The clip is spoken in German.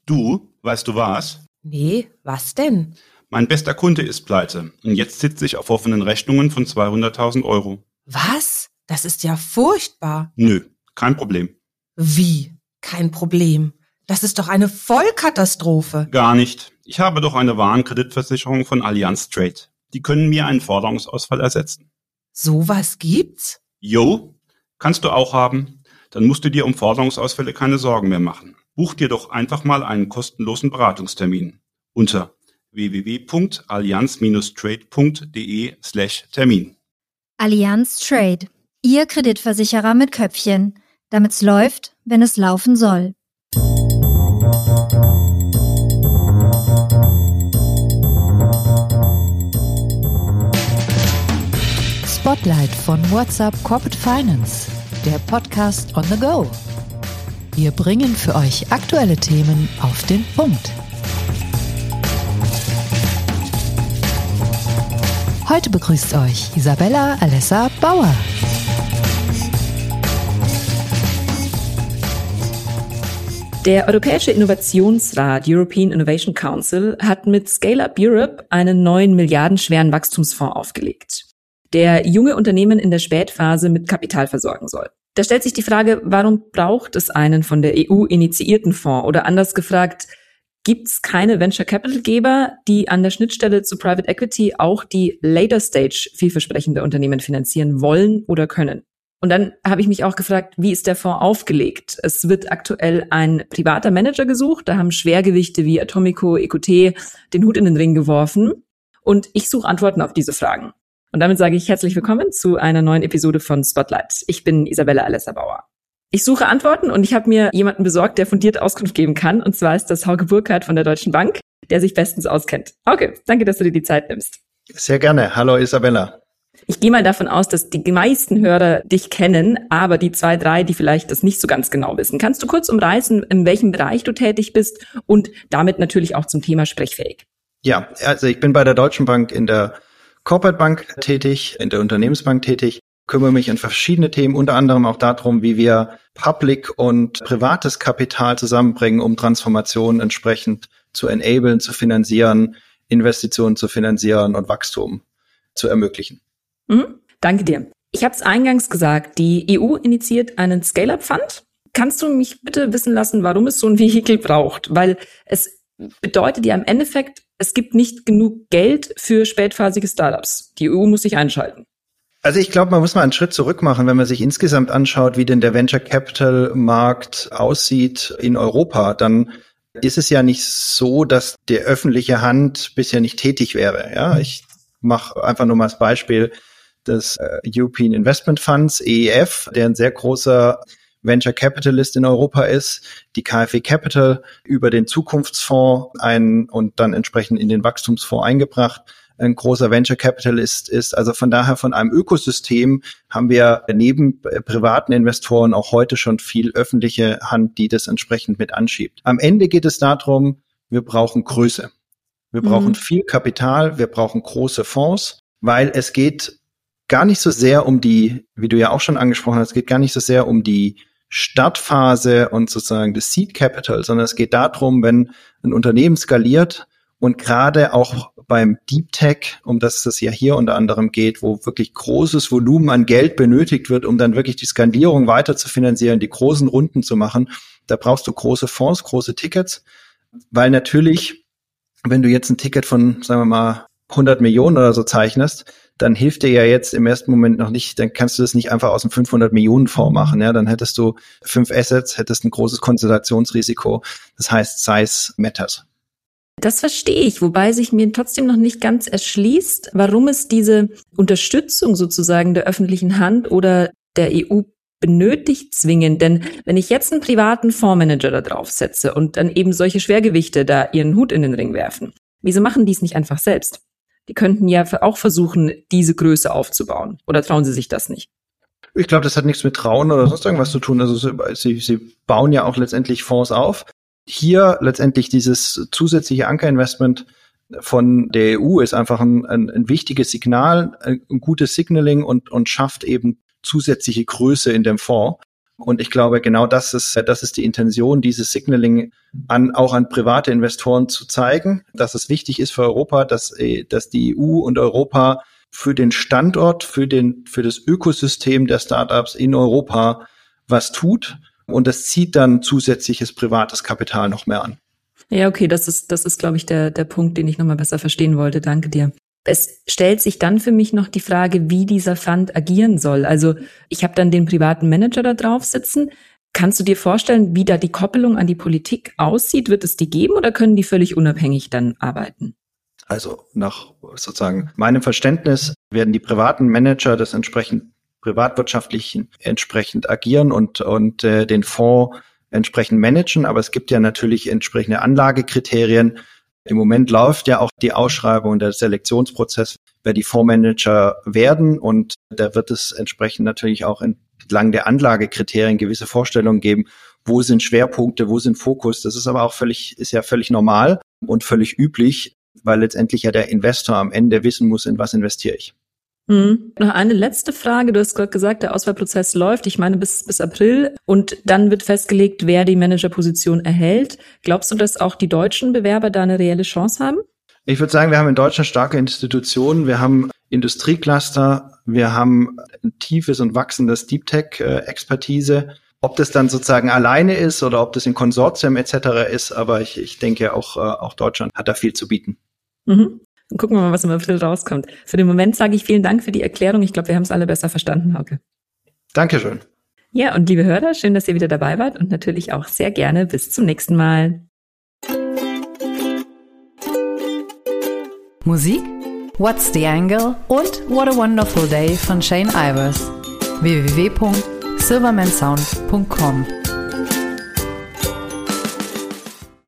Du, weißt du was? Nee, was denn? Mein bester Kunde ist pleite und jetzt sitze ich auf offenen Rechnungen von 200.000 Euro. Was? Das ist ja furchtbar. Nö, kein Problem. Wie? Kein Problem. Das ist doch eine Vollkatastrophe. Gar nicht. Ich habe doch eine Warenkreditversicherung von Allianz Trade. Die können mir einen Forderungsausfall ersetzen. Sowas gibt's? Jo, kannst du auch haben. Dann musst du dir um Forderungsausfälle keine Sorgen mehr machen. Buch dir doch einfach mal einen kostenlosen Beratungstermin unter www.allianz-trade.de/Termin. Allianz Trade, Ihr Kreditversicherer mit Köpfchen, damit's läuft, wenn es laufen soll. Spotlight von WhatsUp Corporate Finance, der Podcast on the go. Wir bringen für euch aktuelle Themen auf den Punkt. Heute begrüßt euch Isabella Alessa Bauer. Der Europäische Innovationsrat European Innovation Council hat mit Scale Up Europe einen neuen milliardenschweren Wachstumsfonds aufgelegt, der junge Unternehmen in der Spätphase mit Kapital versorgen soll. Da stellt sich die Frage, warum braucht es einen von der EU initiierten Fonds? Oder anders gefragt, gibt es keine Venture-Capital-Geber, die an der Schnittstelle zu Private Equity auch die Later-Stage vielversprechende Unternehmen finanzieren wollen oder können? Und dann habe ich mich auch gefragt, wie ist der Fonds aufgelegt? Es wird aktuell ein privater Manager gesucht, da haben Schwergewichte wie Atomico, EQT den Hut in den Ring geworfen. Und ich suche Antworten auf diese Fragen. Und damit sage ich herzlich willkommen zu einer neuen Episode von Spotlight. Ich bin Isabella Alessa Bauer. Ich suche Antworten und ich habe mir jemanden besorgt, der fundiert Auskunft geben kann. Und zwar ist das Hauke Burkhardt von der Deutschen Bank, der sich bestens auskennt. Hauke, danke, dass du dir die Zeit nimmst. Sehr gerne. Hallo Isabella. Ich gehe mal davon aus, dass die meisten Hörer dich kennen, aber die 2, 3, die vielleicht das nicht so ganz genau wissen. Kannst du kurz umreißen, in welchem Bereich du tätig bist und damit natürlich auch zum Thema sprechfähig? Ja, also ich bin bei der Deutschen Bank in der Corporate Bank tätig, in der Unternehmensbank tätig, kümmere mich um verschiedene Themen, unter anderem auch darum, wie wir Public und privates Kapital zusammenbringen, um Transformationen entsprechend zu enablen, zu finanzieren, Investitionen zu finanzieren und Wachstum zu ermöglichen. Danke dir. Ich habe es eingangs gesagt, die EU initiiert einen Scale-Up-Fund. Kannst du mich bitte wissen lassen, warum es so ein Vehikel braucht? Weil es bedeutet ja im Endeffekt, es gibt nicht genug Geld für spätphasige Startups. Die EU muss sich einschalten. Also ich glaube, man muss mal einen Schritt zurück machen, wenn man sich insgesamt anschaut, wie denn der Venture Capital Markt aussieht in Europa, dann ist es ja nicht so, dass die öffentliche Hand bisher nicht tätig wäre. Ja, ich mache einfach nur mal das Beispiel des European Investment Funds, EIF, der ein sehr großer Venture Capitalist in Europa ist, die KfW Capital über den Zukunftsfonds und dann entsprechend in den Wachstumsfonds eingebracht. Ein großer Venture Capitalist ist. Also von daher von einem Ökosystem haben wir neben privaten Investoren auch heute schon viel öffentliche Hand, die das entsprechend mit anschiebt. Am Ende geht es darum, wir brauchen Größe. Wir brauchen viel Kapital, wir brauchen große Fonds, weil es geht gar nicht so sehr um die, wie du ja auch schon angesprochen hast, es geht gar nicht so sehr um die Startphase und sozusagen das Seed Capital, sondern es geht darum, wenn ein Unternehmen skaliert und gerade auch beim Deep Tech, um das es ja hier unter anderem geht, wo wirklich großes Volumen an Geld benötigt wird, um dann wirklich die Skalierung weiter zu finanzieren, die großen Runden zu machen, da brauchst du große Fonds, große Tickets, weil natürlich, wenn du jetzt ein Ticket von, sagen wir mal, 100 Millionen oder so zeichnest, dann hilft dir ja jetzt im ersten Moment noch nicht, dann kannst du das nicht einfach aus einem 500 Millionen Fonds machen, ja, dann hättest du 5 Assets, hättest ein großes Konzentrationsrisiko, das heißt Size matters. Das verstehe ich, wobei sich mir trotzdem noch nicht ganz erschließt, warum es diese Unterstützung sozusagen der öffentlichen Hand oder der EU benötigt zwingend. Denn wenn ich jetzt einen privaten Fondsmanager da drauf setze und dann eben solche Schwergewichte da ihren Hut in den Ring werfen, wieso machen die es nicht einfach selbst? Die könnten ja auch versuchen, diese Größe aufzubauen. Oder trauen sie sich das nicht? Ich glaube, das hat nichts mit Trauen oder sonst irgendwas zu tun. Also sie bauen ja auch letztendlich Fonds auf. Hier letztendlich dieses zusätzliche Ankerinvestment von der EU ist einfach ein wichtiges Signal, ein gutes Signaling und schafft eben zusätzliche Größe in dem Fonds. Und ich glaube, genau das ist die Intention, dieses Signaling auch an private Investoren zu zeigen, dass es wichtig ist für Europa, dass die EU und Europa für den Standort, für das Ökosystem der Startups in Europa was tut. Und das zieht dann zusätzliches privates Kapital noch mehr an. Ja, okay, das ist, glaube ich, der Punkt, den ich nochmal besser verstehen wollte. Danke dir. Es stellt sich dann für mich noch die Frage, wie dieser Fund agieren soll. Also ich habe dann den privaten Manager da drauf sitzen. Kannst du dir vorstellen, wie da die Koppelung an die Politik aussieht? Wird es die geben oder können die völlig unabhängig dann arbeiten? Also nach sozusagen meinem Verständnis werden die privaten Manager des entsprechend privatwirtschaftlichen entsprechend agieren und den Fonds entsprechend managen. Aber es gibt ja natürlich entsprechende Anlagekriterien. Im Moment läuft ja auch die Ausschreibung, der Selektionsprozess, wer die Fondsmanager werden. Und da wird es entsprechend natürlich auch entlang der Anlagekriterien gewisse Vorstellungen geben, wo sind Schwerpunkte, wo sind Fokus. Das ist aber auch völlig normal und völlig üblich, weil letztendlich ja der Investor am Ende wissen muss, in was investiere ich. Noch eine letzte Frage. Du hast gerade gesagt, der Auswahlprozess läuft, ich meine bis April, und dann wird festgelegt, wer die Managerposition erhält. Glaubst du, dass auch die deutschen Bewerber da eine reelle Chance haben? Ich würde sagen, wir haben in Deutschland starke Institutionen, wir haben Industriecluster, wir haben ein tiefes und wachsendes Deep Tech-Expertise. Ob das dann sozusagen alleine ist oder ob das in Konsortien etc. ist, aber ich denke auch Deutschland hat da viel zu bieten. Mhm. Dann gucken wir mal, was im April rauskommt. Für den Moment sage ich vielen Dank für die Erklärung. Ich glaube, wir haben es alle besser verstanden, Hauke. Dankeschön. Ja, und liebe Hörer, schön, dass ihr wieder dabei wart und natürlich auch sehr gerne bis zum nächsten Mal. Musik, What's the Angle und What a Wonderful Day von Shane Ivers. www.silvermansound.com